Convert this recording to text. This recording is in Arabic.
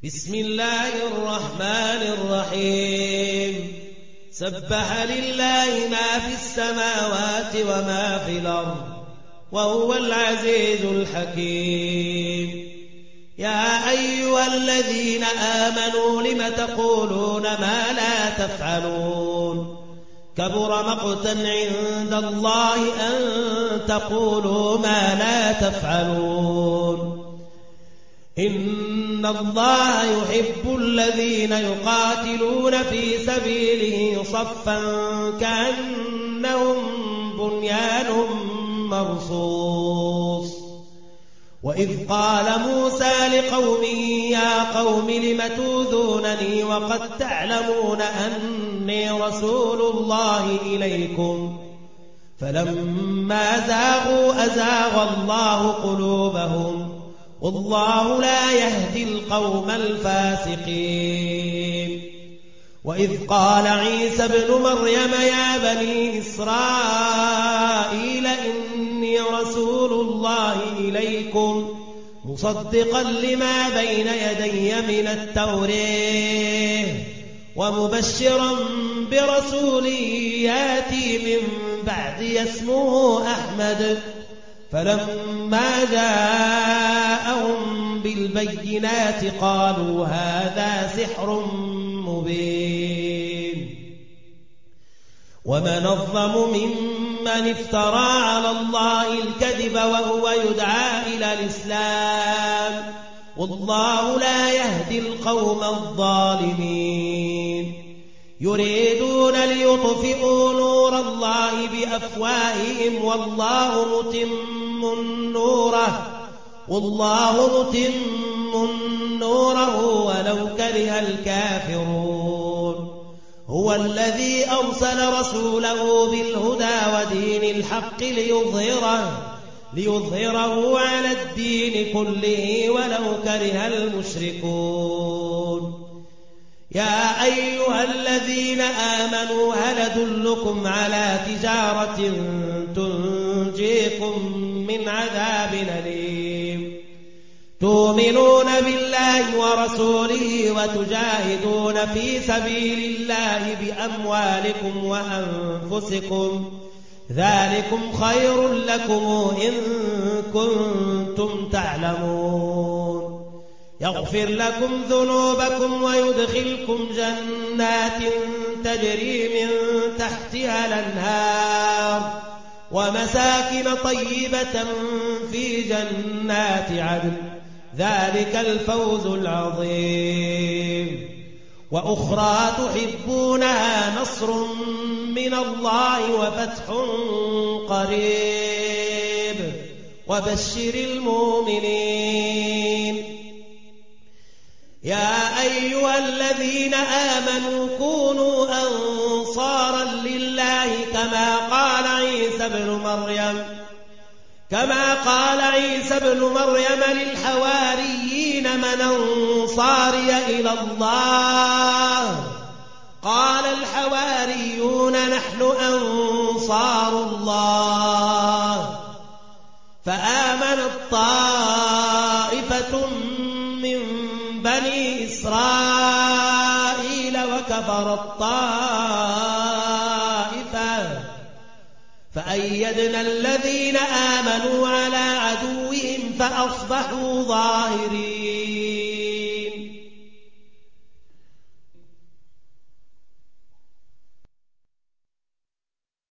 بسم الله الرحمن الرحيم سبح لله ما في السماوات وما في الأرض وهو العزيز الحكيم يا أيها الذين آمنوا لم تقولون ما لا تفعلون كبر مقتا عند الله أن تقولوا ما لا تفعلون إن الله يحب الذين يقاتلون في سبيله صفا كأنهم بنيان مرصوص وإذ قال موسى لقومه يا قوم لم تؤذونني وقد تعلمون أني رسول الله إليكم فلما زاغوا أزاغ الله قلوبهم والله لا يهدي القوم الفاسقين وإذ قال عيسى ابن مريم يا بني إسرائيل إني رسول الله إليكم مصدقا لما بين يدي من التوراة ومبشرا برسول ياتي من بعدي اسمه أحمد فلما جاءهم بالبينات قالوا هذا سحر مبين ومن أظلم ممن افترى على الله الكذب وهو يدعى إلى الإسلام والله لا يهدي القوم الظالمين يريدون ليطفئوا نور الله بأفواههم والله متم نوره ولو كره الكافرون هو الذي أرسل رسوله بالهدى ودين الحق ليظهره على الدين كله ولو كره المشركون يا أيها الذين آمنوا هل أدلكم على تجارة تنجيكم من عذاب أليم تؤمنون بالله ورسوله وتجاهدون في سبيل الله بأموالكم وأنفسكم ذلكم خير لكم إن كنتم تعلمون يغفر لكم ذنوبكم ويدخلكم جنات تجري من تحتها الأنهار ومساكن طيبة في جنات عدن ذلك الفوز العظيم وأخرى تحبونها نصر من الله وفتح قريب وبشر المؤمنين يا أيها الذين آمنوا كونوا أنصارا لله كما قال عيسى ابن مريم للحواريين من أنصاري إلى الله قال الحواريون نحن أنصار الله فآمنت طائفة من بني إسرائيل وكفر الطائفة فأيدنا الذين آمنوا على عدوهم فأصبحوا ظاهرين